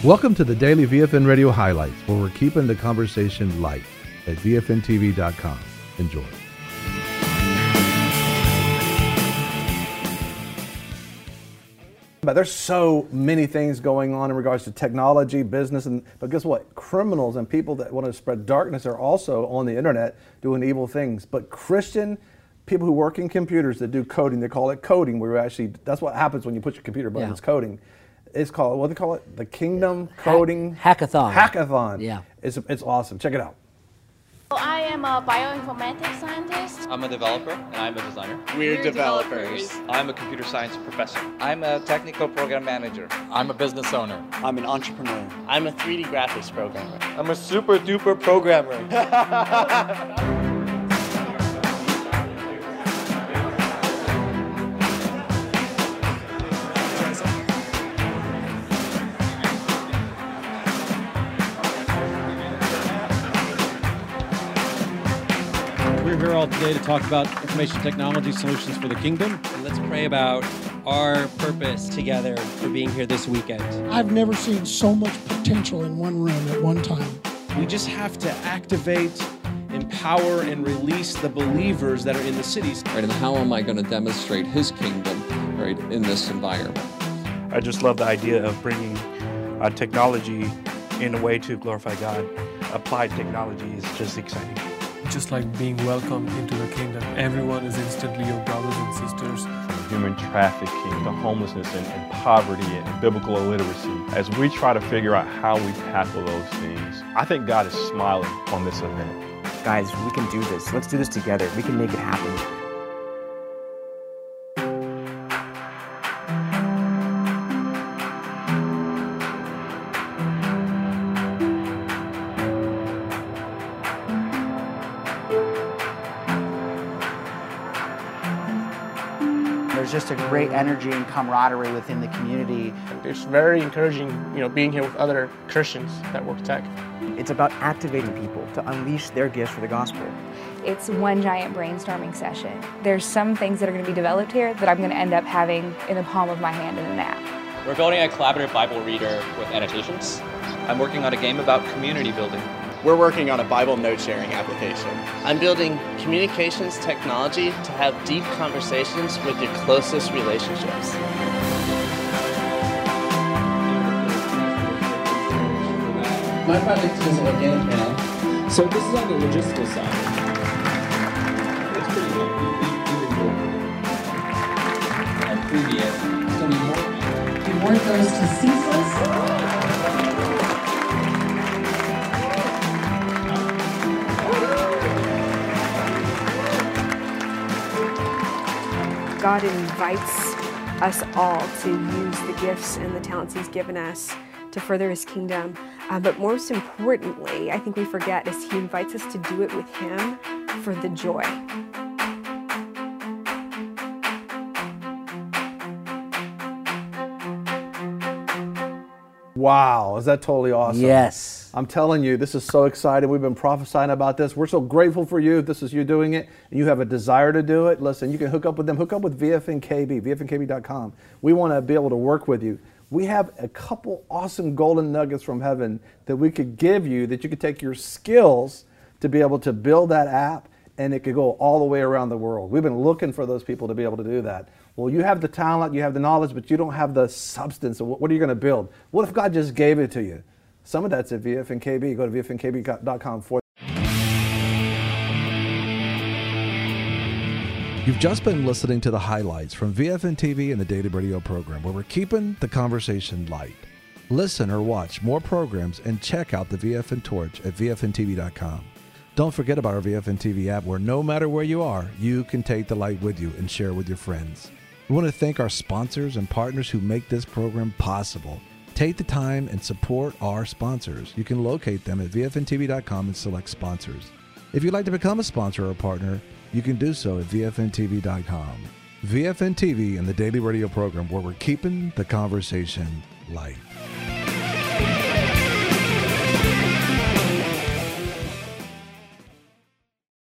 Welcome to the Daily VFN Radio Highlights, where we're keeping the conversation light at VFNTV.com. Enjoy. But there's so many things going on in regards to technology, business, but guess what? Criminals and people that want to spread darkness are also on the internet doing evil things. But Christian people who work in computers that do coding, they call it coding, where that's what happens when you push your computer button, it's coding. It's called, what do they call it? The Kingdom Coding Hackathon. Hackathon. Yeah. It's awesome. Check it out. I am a bioinformatics scientist. I'm a developer and I'm a designer. We're developers. I'm a computer science professor. I'm a technical program manager. I'm a business owner. I'm an entrepreneur. I'm a 3D graphics programmer. I'm a super duper programmer. We're here all today to talk about information technology solutions for the kingdom. And let's pray about our purpose together for being here this weekend. I've never seen so much potential in one room at one time. We just have to activate, empower, and release the believers that are in the cities. Right, and how am I going to demonstrate His kingdom, right, in this environment? I just love the idea of bringing technology in a way to glorify God. Applied technology is just exciting. Just like being welcomed into the kingdom. Everyone is instantly your brothers and sisters. Human trafficking, the homelessness and poverty and biblical illiteracy. As we try to figure out how we tackle those things, I think God is smiling on this event. Guys, we can do this. Let's do this together. We can make it happen. There's just a great energy and camaraderie within the community. It's very encouraging, being here with other Christians that work tech. It's about activating people to unleash their gifts for the gospel. It's one giant brainstorming session. There's some things that are going to be developed here that I'm going to end up having in the palm of my hand in an app. We're building a collaborative Bible reader with annotations. I'm working on a game about community building. We're working on a Bible note-sharing application. I'm building communications technology to have deep conversations with your closest relationships. My project is organic mail, so this is on the logistical side. It's pretty good. And previous, it's going to be more. Your word goes to ceaseless. God invites us all to use the gifts and the talents He's given us to further His kingdom. But most importantly, I think we forget is He invites us to do it with Him for the joy. Wow, is that totally awesome? Yes. I'm telling you, this is so exciting. We've been prophesying about this. We're so grateful for you. This is you doing it, and you have a desire to do it. Listen, you can hook up with them. Hook up with VFNKB, VFNKB.com. We want to be able to work with you. We have a couple awesome golden nuggets from heaven that we could give you, that you could take your skills to be able to build that app, and it could go all the way around the world. We've been looking for those people to be able to do that. Well, you have the talent, you have the knowledge, but you don't have the substance. So what are you going to build? What if God just gave it to you? Some of that's at VFNKB. Go to VFNKB.com. You've just been listening to the highlights from VFN TV and the Daily Radio program, where we're keeping the conversation light. Listen or watch more programs and check out the VFN Torch at VFNTV.com. Don't forget about our VFN TV app, where no matter where you are, you can take the light with you and share with your friends. We want to thank our sponsors and partners who make this program possible. Take the time and support our sponsors. You can locate them at VFNTV.com and select sponsors. If you'd like to become a sponsor or a partner, you can do so at VFNTV.com. VFN TV and the Daily Radio program, where we're keeping the conversation light.